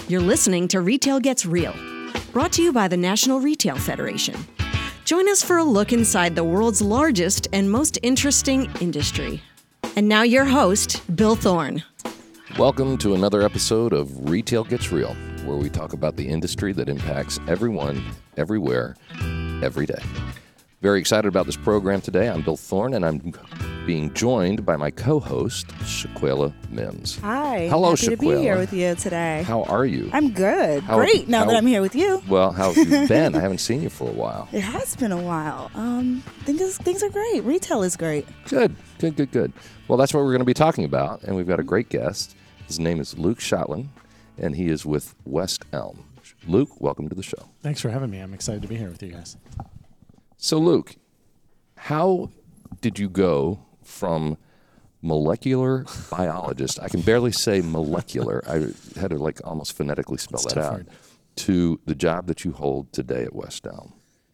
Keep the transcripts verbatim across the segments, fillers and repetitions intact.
You're listening to Retail Gets Real, brought to you by the National Retail Federation. Join us for a look inside the world's largest and most interesting industry. And now your host, Bill Thorne. Welcome to another episode of Retail Gets Real, where we talk about the industry that impacts everyone, everywhere, every day. Very excited about this program today. I'm Bill Thorne, and I'm being joined by my co-host, Shaquela Mims. Hi. Hello, happy Shaquela. to be here with you today. How are you? I'm good. How, Great, now how, that I'm here with you. Well, how have you been? I haven't seen you for a while. It has been a while. Um, things, things are great. Retail is great. Good, good, good, good. Well, that's what we're going to be talking about, and we've got a great guest. His name is Luke Schottland, and he is with West Elm. Luke, welcome to the show. Thanks for having me. I'm excited to be here with you guys. So, Luke, how did you go from molecular biologist, I can barely say molecular, I had to like almost phonetically spell It's that out, hard. to the job that you hold today at West Elm,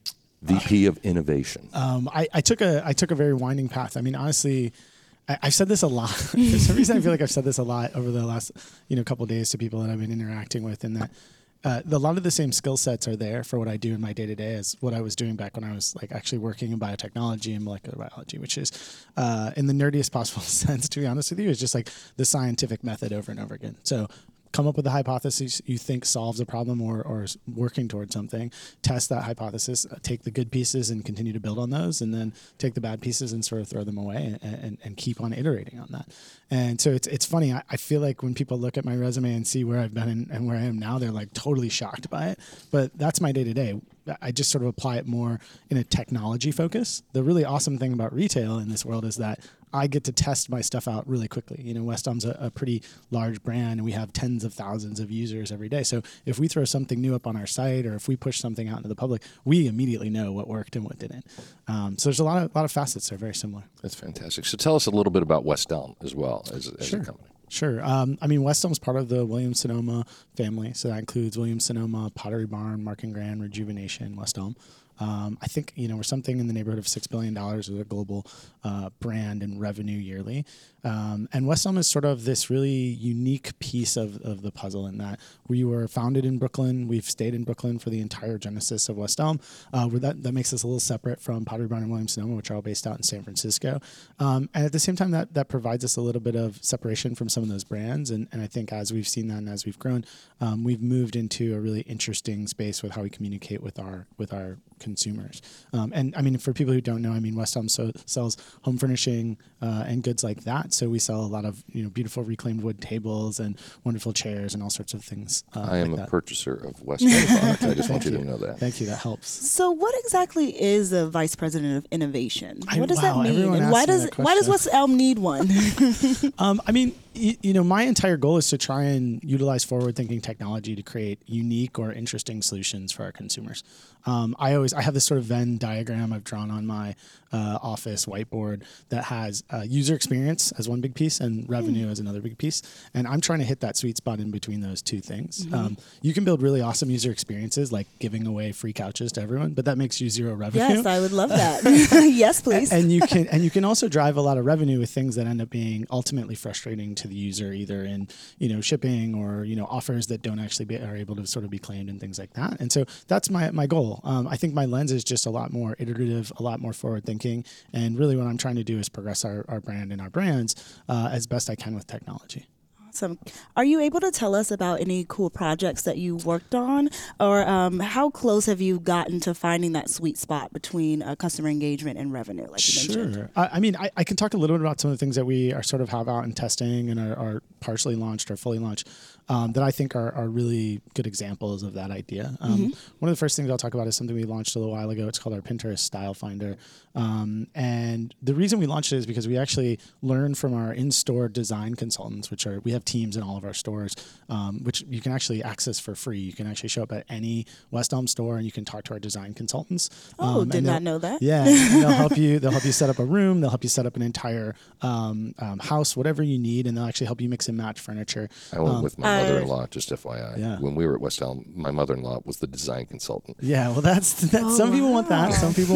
V P of Innovation? Um, I, I took a I took a very winding path. I mean, honestly, I, I've said this a lot. For some reason, I feel like I've said this a lot over the last you know couple of days to people that I've been interacting with, and that uh, a lot of the same skill sets are there for what I do in my day to day as what I was doing back when I was like actually working in biotechnology and molecular biology, which is uh, in the nerdiest possible sense, to be honest with you, is just like the scientific method over and over again. So come up with a hypothesis you think solves a problem or, or is working towards something, test that hypothesis, uh, take the good pieces and continue to build on those, and then take the bad pieces and sort of throw them away and, and, and keep on iterating on that. And so it's it's funny. I, I feel like when people look at my resume and see where I've been and, and where I am now, they're like totally shocked by it. But that's my day to day. I just sort of apply it more in a technology focus. The really awesome thing about retail in this world is that I get to test my stuff out really quickly. You know, West Elm's a, a pretty large brand, and we have tens of thousands of users every day. So if we throw something new up on our site, or if we push something out into the public, we immediately know what worked and what didn't. Um, so there's a lot of lot of facets that are very similar. That's fantastic. So tell us a little bit about West Elm as well as, as Sure. a company. Sure. Um, I mean, West Elm's part of the Williams-Sonoma family. So that includes Williams-Sonoma, Pottery Barn, Mark and Grand, Rejuvenation, West Elm. Um, I think, you know, we're something in the neighborhood of six billion dollars as a global uh, brand and revenue yearly. Um, and West Elm is sort of this really unique piece of, of the puzzle in that we were founded in Brooklyn. We've stayed in Brooklyn for the entire genesis of West Elm. Uh, where that, that makes us a little separate from Pottery Barn and Williams-Sonoma, which are all based out in San Francisco. Um, and at the same time, that, that provides us a little bit of separation from some of those brands. And, and I think as we've seen that and as we've grown, um, we've moved into a really interesting space with how we communicate with our with our consumers. Um, and I mean, for people who don't know, I mean, West Elm so, sells home furnishing uh, and goods like that. So we sell a lot of, you know, beautiful reclaimed wood tables and wonderful chairs and all sorts of things. Uh, I am like a that. purchaser of West Elm products. I just want you to know that. Thank you. That helps. So what exactly is a vice president of innovation? I- What does wow, that mean? everyone And asks why me does that why does question. West Elm need one? Um, I mean, you, you know, my entire goal is to try and utilize forward-thinking technology to create unique or interesting solutions for our consumers. Um, I always, I have this sort of Venn diagram I've drawn on my uh, office whiteboard that has uh, user experience as one big piece and revenue as another big piece. And I'm trying to hit that sweet spot in between those two things. Mm-hmm. Um, you can build really awesome user experiences like giving away free couches to everyone, but that makes you zero revenue. Yes, I would love that. Yes, please. And you can and you can also drive a lot of revenue with things that end up being ultimately frustrating to the user, either in you know shipping or you know offers that don't actually be, are able to sort of be claimed and things like that. And so that's my my goal. Um, I think my lens is just a lot more iterative, a lot more forward thinking, and really what I'm trying to do is progress our, our brand and our brands uh, as best I can with technology. Awesome. Are you able to tell us about any cool projects that you worked on, or um, how close have you gotten to finding that sweet spot between uh, customer engagement and revenue, like you mentioned? Sure. I, I mean, I, I can talk a little bit about some of the things that we are sort of have out in testing and are, are partially launched or fully launched um, that I think are, are really good examples of that idea. Um, Mm-hmm. One of the first things I'll talk about is something we launched a little while ago. It's called our Pinterest Style Finder. Um, and the reason we launched it is because we actually learned from our in-store design consultants, which are, we have teams in all of our stores, um, which you can actually access for free. You can actually show up at any West Elm store and you can talk to our design consultants. Oh, Um, did and not they'll- know that. Yeah, and they'll help you. They'll help you set up a room. They'll help you set up an entire um, um, house, whatever you need, and they'll actually help you mix and match furniture. I went Um, with my my mother-in-law, just F Y I. Yeah. When we were at West Elm, my mother-in-law was the design consultant. Yeah, well, that's, that's Oh, some people wow. want that. Some people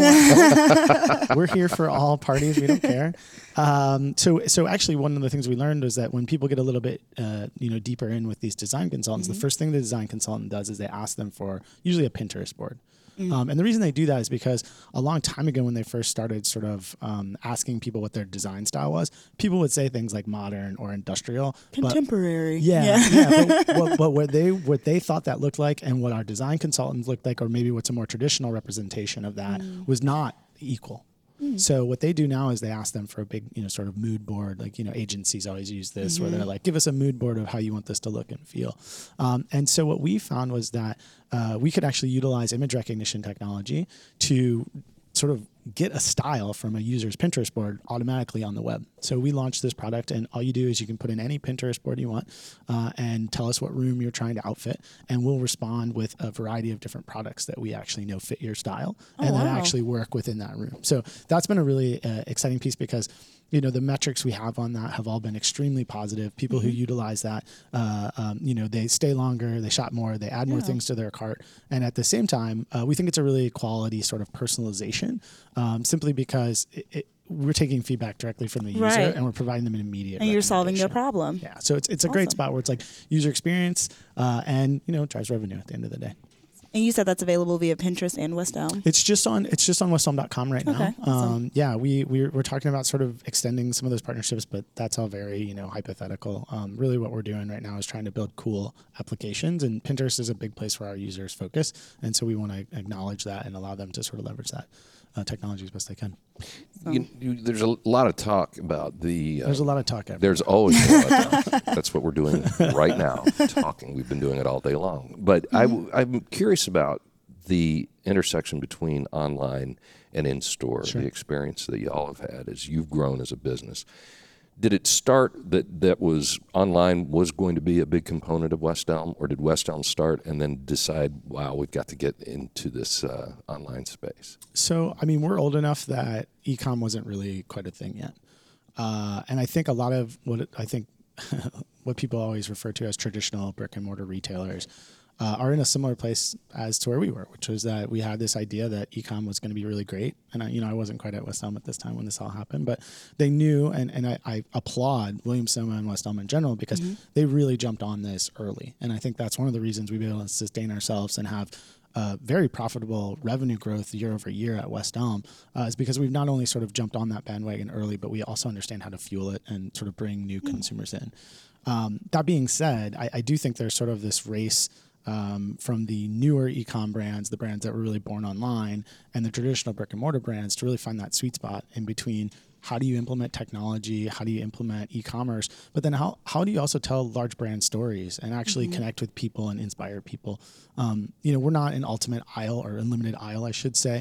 want We're here for all parties. We don't care. Um, so, so actually, one of the things we learned was that when people get a little bit, uh, you know, deeper in with these design consultants, Mm-hmm. the first thing the design consultant does is they ask them for usually a Pinterest board. Um, and the reason they do that is because a long time ago when they first started sort of um, asking people what their design style was, people would say things like modern or industrial. but- Contemporary. yeah, yeah. But, but, but what they what they thought that looked like, and what our design consultants looked like, or maybe what's a more traditional representation of that, was not equal. So what they do now is they ask them for a big, you know, sort of mood board. Like, you know, agencies always use this, where they're like, give us a mood board of how you want this to look and feel. Um, and so what we found was that uh, we could actually utilize image recognition technology to sort of get a style from a user's Pinterest board automatically on the web. So we launched this product, and all you do is you can put in any Pinterest board you want uh, and tell us what room you're trying to outfit, and we'll respond with a variety of different products that we actually know fit your style and Oh, that wow. actually work within that room. So that's been a really uh, exciting piece, because you know the metrics we have on that have all been extremely positive. People who utilize that, uh, um, you know, they stay longer, they shop more, they add more Yeah. things to their cart, and at the same time, uh, we think it's a really quality sort of personalization, um, simply because it, it, we're taking feedback directly from the user Right. and we're providing them an immediate. And you're solving their recommendation. problem. Yeah, so it's it's a great Awesome. spot where it's like user experience uh, and you know drives revenue at the end of the day. And you said that's available via Pinterest and West Elm. It's just on it's just on west elm dot com right Okay, now. awesome. Um, yeah, we we're, we're talking about sort of extending some of those partnerships, but that's all very you know hypothetical. Um, really, what we're doing right now is trying to build cool applications, and Pinterest is a big place where our users focus, and so we want to acknowledge that and allow them to sort of leverage that uh, technology as best they can. You, you, there's a lot of talk about the. Uh, There's a lot of talk. Everywhere. There's always a lot of talk. That's what we're doing right now, talking. We've been doing it all day long. But I w- I'm curious about the intersection between online and in-store, Sure. the experience that you all have had as you've grown as a business. Did it start that that was online was going to be a big component of West Elm, or did West Elm start and then decide, wow, we've got to get into this uh, online space? So, I mean, we're old enough that e-com wasn't really quite a thing yet. Uh, and I think a lot of what it, I think what people always refer to as traditional brick and mortar retailers uh, are in a similar place as to where we were, which was that we had this idea that e-com was going to be really great. And I, you know, I wasn't quite at West Elm at this time when this all happened, but they knew, and, and I, I applaud Williams Sonoma and West Elm in general, because they really jumped on this early. And I think that's one of the reasons we've been able to sustain ourselves and have uh, very profitable revenue growth year over year at West Elm, uh, is because we've not only sort of jumped on that bandwagon early, but we also understand how to fuel it and sort of bring new consumers in. Um, that being said, I, I do think there's sort of this race um, from the newer e-com brands, the brands that were really born online, and the traditional brick and mortar brands to really find that sweet spot in between. How do you implement technology? How do you implement e-commerce? But then how, how do you also tell large brand stories and actually Mm-hmm. connect with people and inspire people? Um, you know, we're not an ultimate aisle or unlimited aisle, I should say,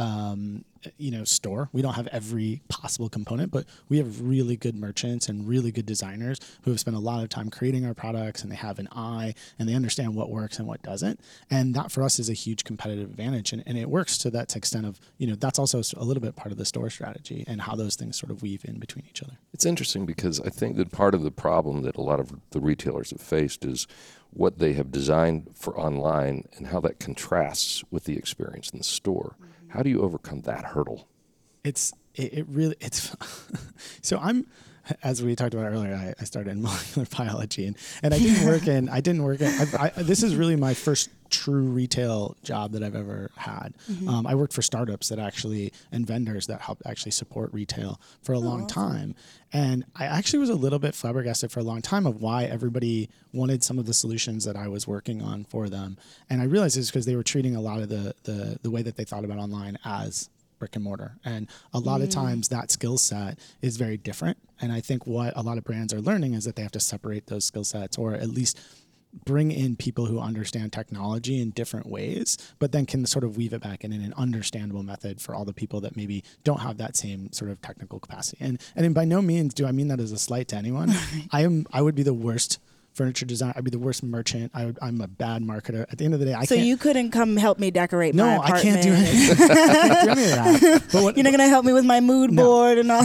um, you know, store. We don't have every possible component, but we have really good merchants and really good designers who have spent a lot of time creating our products, and they have an eye and they understand what works and what doesn't. And that for us is a huge competitive advantage. And, and it works to that extent of, you know, that's also a little bit part of the store strategy and how those things sort of weave in between each other. It's interesting because I think that part of the problem that a lot of the retailers have faced is what they have designed for online and how that contrasts with the experience in the store. How do you overcome that hurdle? It's it, it really it's so I'm as we talked about earlier, I, I started in molecular biology, and, and I didn't work in I didn't work in I, I, this is really my first true retail job that I've ever had. Mm-hmm. Um, I worked for startups that actually and vendors that helped actually support retail for a long awesome. time, and I actually was a little bit flabbergasted for a long time of why everybody wanted some of the solutions that I was working on for them, and I realized it's because they were treating a lot of the the the way that they thought about online as brick and mortar. And a lot of times that skill set is very different. And I think what a lot of brands are learning is that they have to separate those skill sets, or at least bring in people who understand technology in different ways, but then can sort of weave it back in in an understandable method for all the people that maybe don't have that same sort of technical capacity. And and by no means do I mean that as a slight to anyone. I am I would be the worst furniture design. I'd be the worst merchant. I would, I'm a bad marketer. At the end of the day, I so can't. you couldn't come help me decorate no, my apartment. I can't do anything. I can't do any of that. But what, You're not going to help me with my mood No. board and all.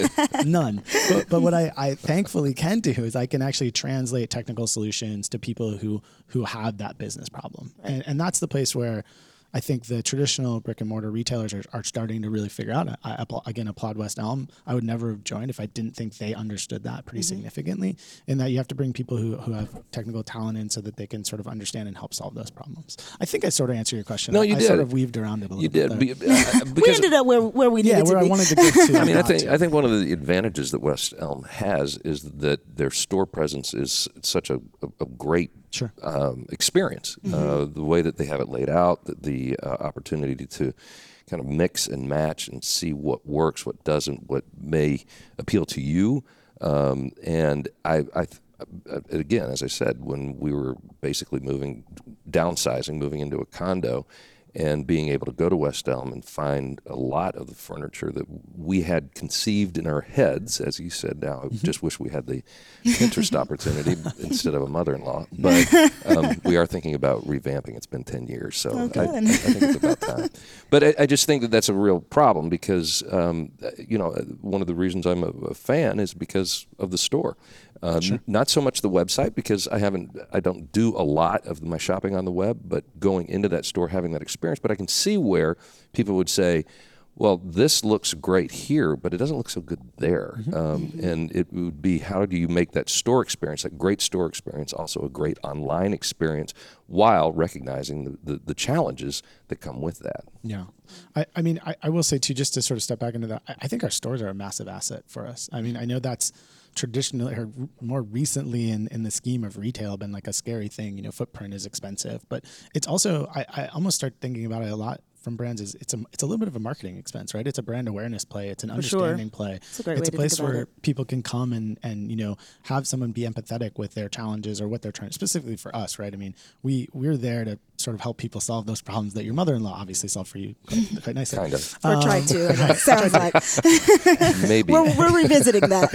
None. But, but what I, I thankfully can do is I can actually translate technical solutions to people who who have that business problem. And, and that's the place where I think the traditional brick and mortar retailers are, are starting to really figure out. I, I, again, applaud West Elm. I would never have joined if I didn't think they understood that pretty mm-hmm. significantly, in that you have to bring people who, who have technical talent in so that they can sort of understand and help solve those problems. I think I sort of answered your question. No, you I, did. I sort of weaved around it a little you bit. You did. Uh, we ended up where, where we needed yeah, to where be. I wanted to get to. I mean, I think to. I think one of the advantages that West Elm has is that their store presence is such a, a, a great Sure. um, experience. Mm-hmm. Uh, the way that they have it laid out, the, the uh, opportunity to kind of mix and match and see what works, what doesn't, what may appeal to you. Um, and I, I, again, as I said, when we were basically moving, downsizing, moving into a condo, and being able to go to West Elm and find a lot of the furniture that we had conceived in our heads, as you said, now I just wish we had the Pinterest opportunity instead of a mother-in-law. But um, we are thinking about revamping. It's been ten years, so oh, I, I think it's about time. But I, I just think that that's a real problem because, um, you know, one of the reasons I'm a, a fan is because of the store. Uh, sure. n- not so much the website, because I haven't, I don't do a lot of my shopping on the web, but going into that store, having that experience. But I can see where people would say, well, this looks great here, but it doesn't look so good there. Mm-hmm. Um, mm-hmm. And it would be, how do you make that store experience, that great store experience, also a great online experience, while recognizing the, the, the challenges that come with that? Yeah. I, I mean, I, I will say, too, just to sort of step back into that, I, I think our stores are a massive asset for us. I mean, I know that's traditionally, or more recently in, in the scheme of retail, been like a scary thing. You know, footprint is expensive, but it's also, I, I almost start thinking about it a lot from brands is it's a it's a little bit of a marketing expense, right? It's a brand awareness play. It's an For understanding sure. play. It's a great it's way a place to think about where it. people can come and, and, you know, have someone be empathetic with their challenges or what they're trying, specifically for us, right? I mean, we, we're there to sort of help people solve those problems that your mother-in-law obviously solved for you quite, quite nicely. Kind of. Or Um, tried to, it sounds like. Maybe. We're, we're revisiting that.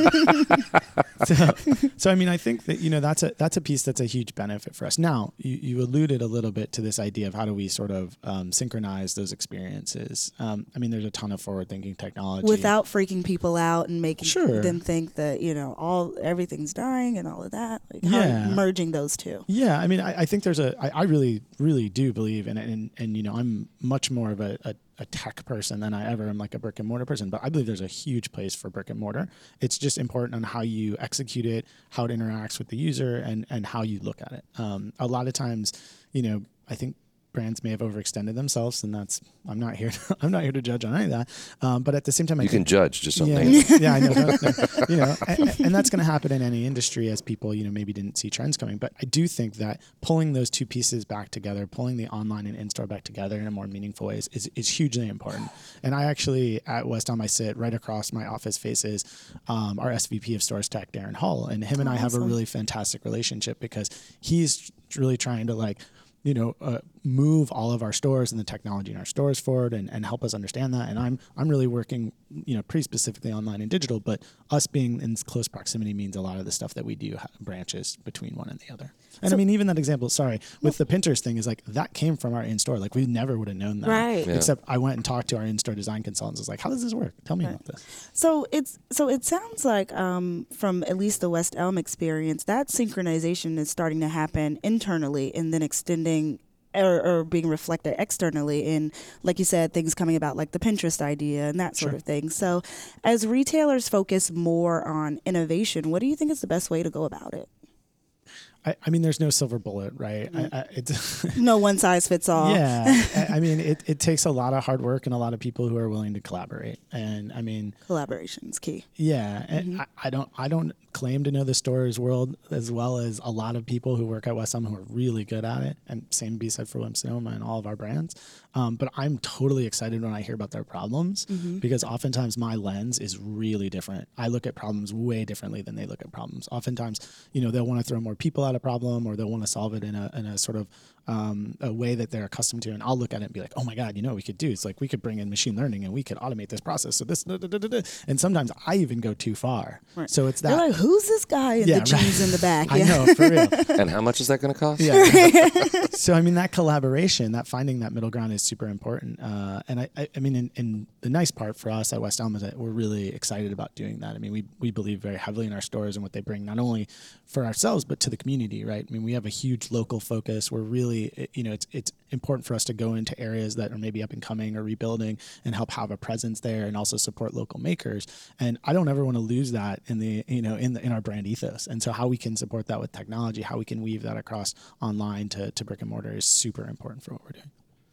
so, so I mean, I think that, you know, that's a that's a piece that's a huge benefit for us. Now, you, you alluded a little bit to this idea of how do we sort of um, synchronize those experiences. Um, I mean, there's a ton of forward-thinking technology Without freaking people out and making Sure. them think that, you know, all everything's dying and all of that. Like how Yeah. merging those two. Yeah, I mean, I, I think there's a. I, I really, really do believe in it, and and you know, I'm much more of a, a, a tech person than I ever am like a brick and mortar person. But I believe there's a huge place for brick and mortar. It's just important on how you execute it, how it interacts with the user, and and how you look at it. Um, a lot of times, you know, I think brands may have overextended themselves, and that's I'm not here. To, I'm not here to judge on any of that. Um, but at the same time, I You think, can judge, just don't yeah, name it. yeah, I know. Don't- don't- you know, and, and that's going to happen in any industry as people, you know, maybe didn't see trends coming. But I do think that pulling those two pieces back together, pulling the online and in-store back together in a more meaningful way is, is, is hugely important. And I actually, at West Elm, I sit right across my office faces um, our S V P of Stores Tech, Darren Hull. And him and I have a Awesome. really fantastic relationship because he's really trying to like, you know, uh, move all of our stores and the technology in our stores forward and, and help us understand that. And I'm I'm really working, you know, pretty specifically online and digital, but us being in close proximity means a lot of the stuff that we do ha- branches between one and the other. And So- I mean, even that example, sorry, with the Pinterest thing is like, that came from our in-store. Like we never would have known that. Right. Yeah. Except I went and talked to our in-store design consultants. I was like, how does this work? Tell me Right. about this. So it's so it sounds like um, from at least the West Elm experience, that synchronization is starting to happen internally and then extending or, or being reflected externally in, like you said, things coming about like the Pinterest idea and that sort Sure. of thing. So as retailers focus more on innovation, what do you think is the best way to go about it? I, I mean, there's no silver bullet, right? I, I, it's No one size fits all. yeah. I, I mean, it, it takes a lot of hard work and a lot of people who are willing to collaborate. And I mean, Collaboration's key. yeah, and Mm-hmm. I, I don't I don't claim to know the stores world as well as a lot of people who work at West Elm who are really good at it. And same be said for Williams Sonoma and all of our brands. Um, but I'm totally excited when I hear about their problems Mm-hmm. because oftentimes my lens is really different. I look at problems way differently than they look at problems. Oftentimes, you know, they'll want to throw more people at a problem or they'll want to solve it in a in a sort of um, a way that they're accustomed to. And I'll look at it and be like, oh my God, you know what we could do? It's like we could bring in machine learning and we could automate this process. So this, da, da, da, da, da. And sometimes I even go too far. Right. So it's that. They're like, who's this guy in Yeah, the jeans right. in the back? I Yeah. know, for real. And how much is that going to cost? Yeah. So I mean, that collaboration, that finding that middle ground is super important. Uh, and I, I, I mean, in, in the nice part for us at West Elm is that we're really excited about doing that. I mean, we we believe very heavily in our stores and what they bring, not only for ourselves but to the community, right? I mean, we have a huge local focus. We're really, you know, it's it's important for us to go into areas that are maybe up and coming or rebuilding and help have a presence there, and also support local makers. And I don't ever want to lose that in the, you know, in the in our brand ethos. And so how we can support that with technology, how we can weave that across online to, to brick and mortar is super important for what we're doing.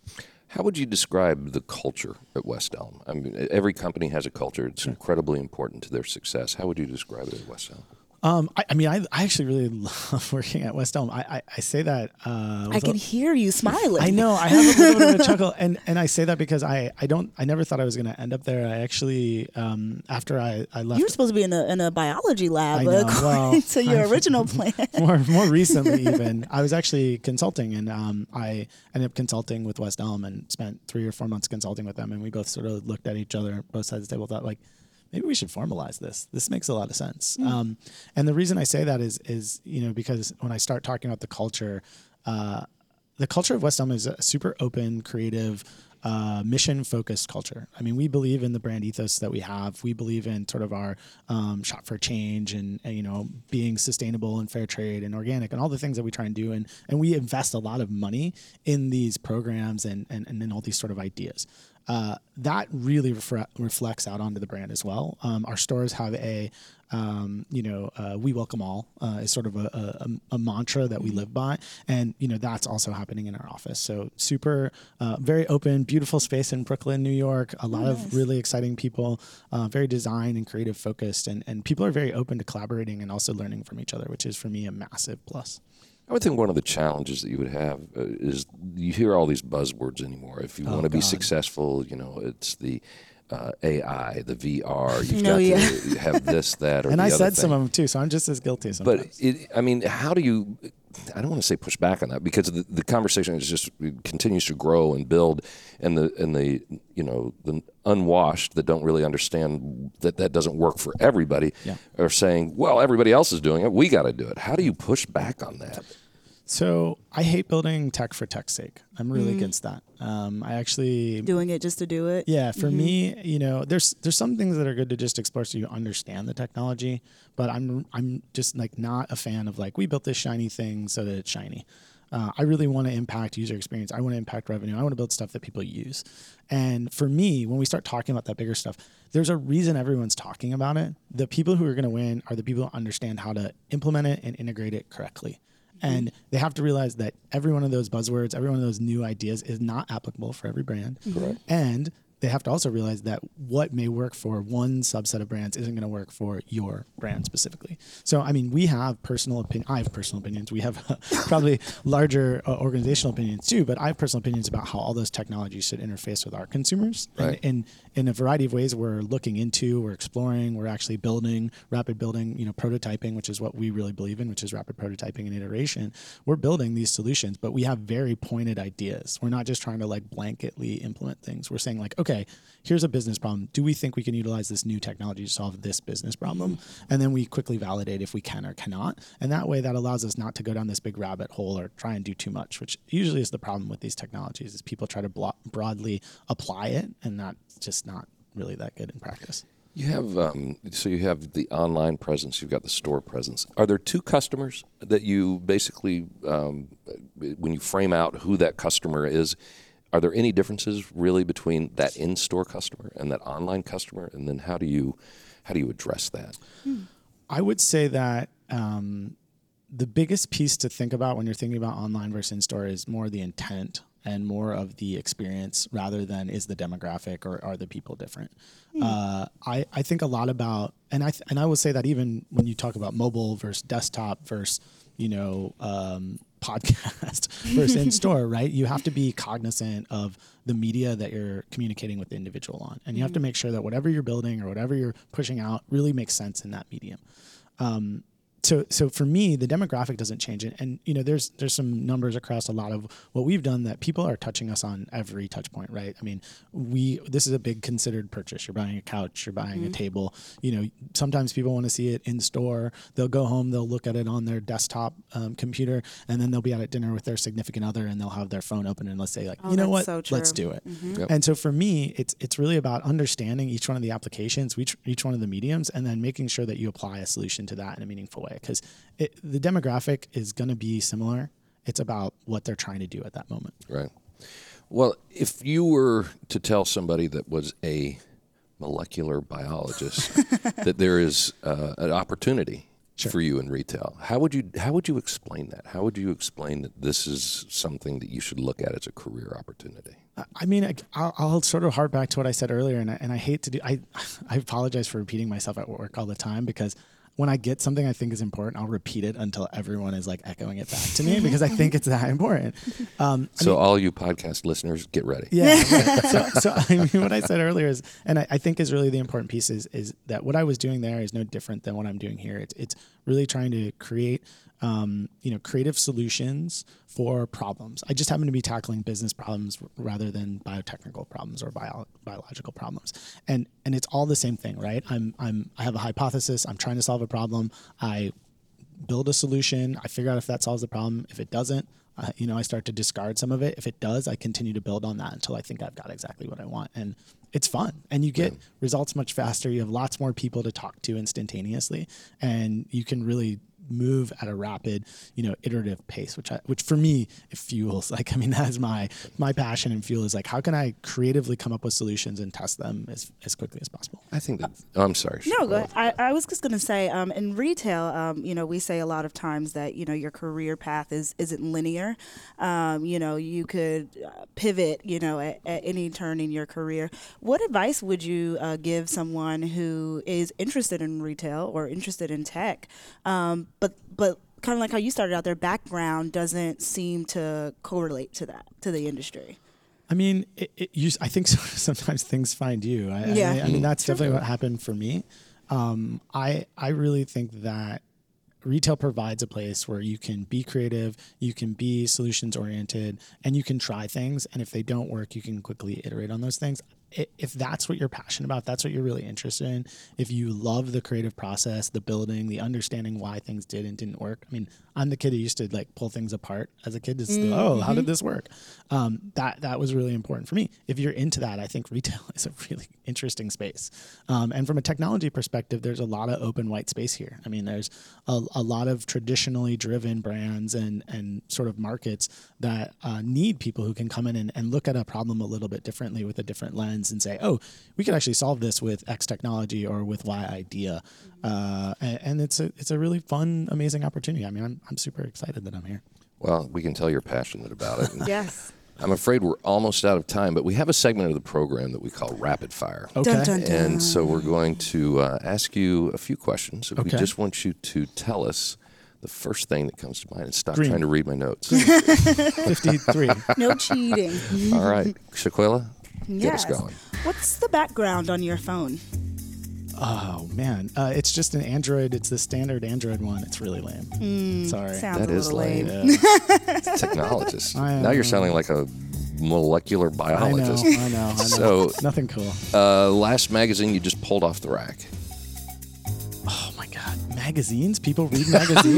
How would you describe the culture at West Elm? I mean, every company has a culture. It's incredibly important to their success. How would you describe it at West Elm? Um, I, I mean, I, I actually really love working at West Elm. I, I, I say that. Uh, I can a, hear you smiling. I know. I have a little bit of a chuckle, and, and I say that because I, I don't. I never thought I was going to end up there. I actually, um, after I, I left, You were supposed to be in a in a biology lab, I know. according Well, to your I'm- original plan. more more recently even I was actually consulting, and um, I ended up consulting with West Elm and spent three or four months consulting with them, and we both sort of looked at each other, both sides of the table, thought like, maybe we should formalize this. This makes a lot of sense. Mm. Um, and the reason I say that is, is, you know, because when I start talking about the culture, uh, the culture of West Elm is a super open, creative, uh, mission-focused culture. I mean, we believe in the brand ethos that we have. We believe in sort of our um, shop for change and, and, you know, being sustainable and fair trade and organic and all the things that we try and do. And, and we invest a lot of money in these programs and, and, and in all these sort of ideas. Uh, that really refre- reflects out onto the brand as well. Um, our stores have a, um, you know, uh, we welcome all uh, is sort of a, a, a mantra that we live by. And, you know, that's also happening in our office. So super, uh, very open, beautiful space in Brooklyn, New York, a lot Oh, of nice. really exciting people, uh, very design and creative focused. And, and people are very open to collaborating and also learning from each other, which is for me a massive plus. I would think one of the challenges that you would have uh, is you hear all these buzzwords anymore. If you Oh, want to be God. successful, you know, it's the uh, A I, the V R. You've Oh, got yeah. to have this, that, or And the I other said thing. some of them too, so I'm just as guilty sometimes. But it, I mean, how do you? I don't want to say push back on that because the, the conversation is just it continues to grow and build, and the and the you know the unwashed that don't really understand that that doesn't work for everybody Yeah. are saying, well, everybody else is doing it, we got to do it. How do you push back on that? So I hate building tech for tech's sake. I'm really against that. Um, I actually, Doing it just to do it. yeah, for me, you know, there's there's some things that are good to just explore so you understand the technology. But I'm I'm just like not a fan of like we built this shiny thing so that it's shiny. Uh, I really want to impact user experience. I want to impact revenue. I want to build stuff that people use. And for me, when we start talking about that bigger stuff, there's a reason everyone's talking about it. The people who are going to win are the people who understand how to implement it and integrate it correctly. And they have to realize that every one of those buzzwords, every one of those new ideas is not applicable for every brand. Correct. And they have to also realize that what may work for one subset of brands isn't going to work for your brand specifically. So, I mean, we have personal opinion. I have personal opinions. We have probably larger uh, organizational opinions too, but I have personal opinions about how all those technologies should interface with our consumers. Right. And, and in a variety of ways we're looking into, we're exploring, we're actually building, rapid building, you know, prototyping, which is what we really believe in, which is rapid prototyping and iteration. We're building these solutions, but we have very pointed ideas. We're not just trying to like blanketly implement things. We're saying like, okay, here's a business problem. Do we think we can utilize this new technology to solve this business problem? And then we quickly validate if we can or cannot. And that way that allows us not to go down this big rabbit hole or try and do too much, which usually is the problem with these technologies is people try to blo- broadly apply it, and that's just not really that good in practice. You have um, so you have the online presence, you've got the store presence. Are there two customers that you basically, um, when you frame out who that customer is, are there any differences really between that in-store customer and that online customer? And then how do you how do you address that? I would say that um, the biggest piece to think about when you're thinking about online versus in-store is more the intent and more of the experience rather than is the demographic or are the people different. Mm. Uh, I, I think a lot about, and I th- and I will say that even when you talk about mobile versus desktop versus, you know, um, podcast versus in-store, right? You have to be cognizant of the media that you're communicating with the individual on. And you have to make sure that whatever you're building or whatever you're pushing out really makes sense in that medium. Um, so so for me, the demographic doesn't change. And, and you know, there's there's some numbers across a lot of what we've done that people are touching us on every touch point, right? I mean, we this is a big considered purchase. You're buying a couch, you're buying mm-hmm. a table. You know, sometimes people want to see it in store. They'll go home, they'll look at it on their desktop um, computer, and then they'll be out at dinner with their significant other, and they'll have their phone open and let's say like, oh, you know what, so let's do it. Mm-hmm. Yep. And so for me, it's it's really about understanding each one of the applications, each each one of the mediums, and then making sure that you apply a solution to that in a meaningful way. Because the demographic is going to be similar. It's about what they're trying to do at that moment. Right. Well, if you were to tell somebody that was a molecular biologist that there is uh, an opportunity sure. for you in retail, how would you how would you explain that? How would you explain that this is something that you should look at as a career opportunity? I mean, I, I'll, I'll sort of harp back to what I said earlier, and I, and I hate to do. I I apologize for repeating myself at work all the time because when I get something I think is important, I'll repeat it until everyone is like echoing it back to me because I think it's that important. Um, so I mean, all you podcast listeners, get ready. Yeah. Right. So, so I mean, what I said earlier is, and I, I think is really the important piece is, is that what I was doing there is no different than what I'm doing here. It's, it's really trying to create, um, you know, creative solutions for problems. I just happen to be tackling business problems rather than biotechnical problems or bio, biological problems. And and it's all the same thing, right? I'm I'm I have a hypothesis. I'm trying to solve a problem. I build a solution. I figure out if that solves the problem. If it doesn't, uh, you know, I start to discard some of it. If it does, I continue to build on that until I think I've got exactly what I want. And it's fun. And you get yeah. results much faster. You have lots more people to talk to instantaneously. And you can really move at a rapid, you know, iterative pace, which I, which for me, it fuels. Like, I mean, that's my my passion and fuel is like, how can I creatively come up with solutions and test them as, as quickly as possible? I think that, oh, I'm sorry. No, go ahead. I, I was just going to say, um, in retail, um, you know, we say a lot of times that, you know, your career path is, isn't linear. Um, you know, you could uh, pivot, you know, at, at any turn in your career. What advice would you uh, give someone who is interested in retail or interested in tech, um, but but kind of like how you started out, their background doesn't seem to correlate to that, to the industry? I mean, it, it, you, I think sometimes things find you. I, yeah. I, I mean, that's definitely what happened for me. Um, I I really think that retail provides a place where you can be creative, you can be solutions oriented, and you can try things. And if they don't work, you can quickly iterate on those things. If that's what you're passionate about, if that's what you're really interested in, if you love the creative process, the building, the understanding why things did and didn't work. I mean, I'm the kid who used to like pull things apart as a kid to mm-hmm. oh, how did this work? Um, that that was really important for me. If you're into that, I think retail is a really interesting space. Um, and from a technology perspective, there's a lot of open white space here. I mean, there's a, a lot of traditionally driven brands and, and sort of markets that uh, need people who can come in and, and look at a problem a little bit differently with a different lens and say, oh, we could actually solve this with X technology or with Y idea. Uh, and, and it's a it's a really fun, amazing opportunity. I mean, I'm I'm super excited that I'm here. Well, we can tell you're passionate about it. Yes. I'm afraid we're almost out of time, but we have a segment of the program that we call Rapid Fire. Okay. Dun, dun, dun. And so we're going to uh, ask you a few questions. Okay. We just want you to tell us the first thing that comes to mind and stop Green. trying to read my notes. fifty-three. No cheating. All right. Shaquilla, get Yes. us going. What's the background on your phone? Oh, man. Uh, it's just an Android. It's the standard Android one. It's really lame. Mm, Sorry. Sounds That a is little lame. lame. Yeah. Technologist. I Now you're know. sounding like a molecular I know, biologist. I know, I know. So- Nothing cool. Uh, last magazine you just pulled off the rack. Oh, my God. Magazines? People read magazines?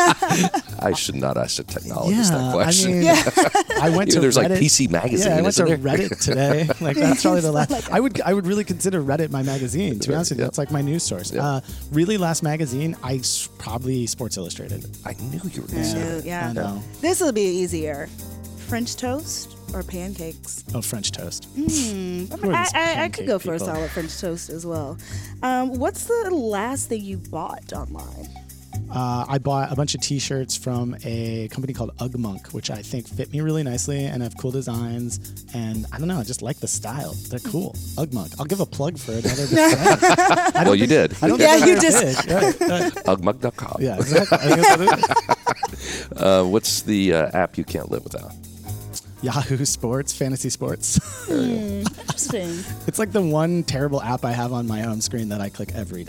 I should not ask a technologist Yeah, that question. I mean, I went to There's Reddit. like P C Magazine. Yeah, I went to isn't there? Reddit today. Like that's probably the last. I would I would really consider Reddit my magazine. To be honest with you, Yep. that's like my news source. Yep. Uh, really, last magazine, I s- probably Sports Illustrated. I knew you were going to I say knew, that. yeah. I know. This will be easier. French toast or pancakes? Oh, French toast. Mm, Who are I, these I, I pancake could go for a people? solid French toast as well. Um, what's the last thing you bought online? Uh, I bought a bunch of T-shirts from a company called Ugmonk, which I think fit me really nicely and have cool designs. And I don't know, I just like the style. They're cool. Ugmonk. I'll give a plug for another brand. I don't Well, you think- did. I don't Yeah, think you I just- did. Right, right. ugg mug dot com. Yeah, exactly. I guess that is- Uh, what's the uh, app you can't live without? Yahoo Sports, Fantasy Sports. Hmm, interesting. It's like the one terrible app I have on my home screen that I click every day.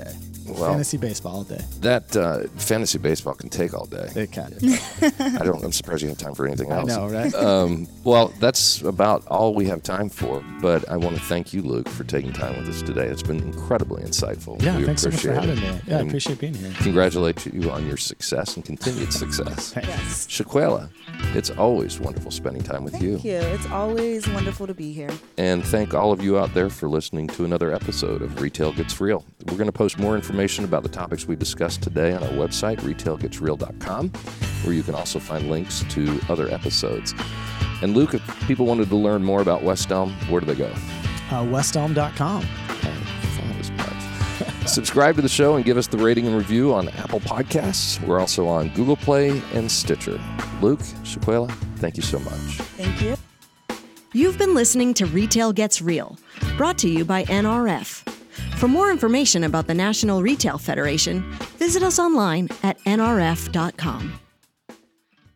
Well, fantasy baseball all day. That uh, fantasy baseball can take all day. It can. I don't. I'm surprised you have time for anything I else. know, right? Um, well, that's about all we have time for. But I want to thank you, Luke, for taking time with us today. It's been incredibly insightful. Yeah, we thanks so much for appreciate having it. me. Yeah, I And appreciate being here. Congratulate you on your success and continued success. Yes. Shaquela, it's always wonderful spending time with Thank you. It's always wonderful to be here. And thank all of you out there for listening to another episode of Retail Gets Real. We're going to post more information about the topics we discussed today on our website, retail gets real dot com, where you can also find links to other episodes. And Luke, if people wanted to learn more about West Elm, where do they go? Uh, west elm dot com. I thought as much. Subscribe to the show and give us the rating and review on Apple Podcasts. We're also on Google Play and Stitcher. Luke, Shaquela, thank you so much. Thank you. You've been listening to Retail Gets Real, brought to you by N R F. For more information about the National Retail Federation, visit us online at N R F dot com.